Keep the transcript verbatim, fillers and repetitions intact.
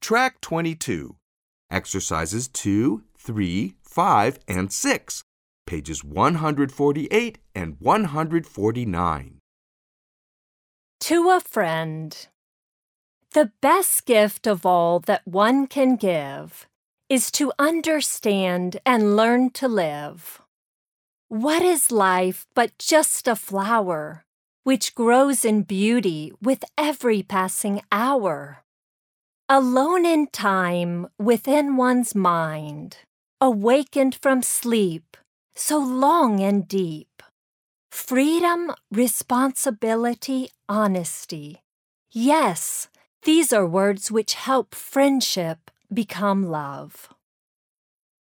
Track twenty-two. Exercises two, three, five, and six. Pages one hundred forty-eight and one hundred forty-nine. To a friend. The best gift of all that one can give is to understand and learn to live. What is life but just a flower, which grows in beauty with every passing hour? Alone in time within one's mind, awakened from sleep so long and deep. Freedom, responsibility, honesty. Yes, these are words which help friendship become love.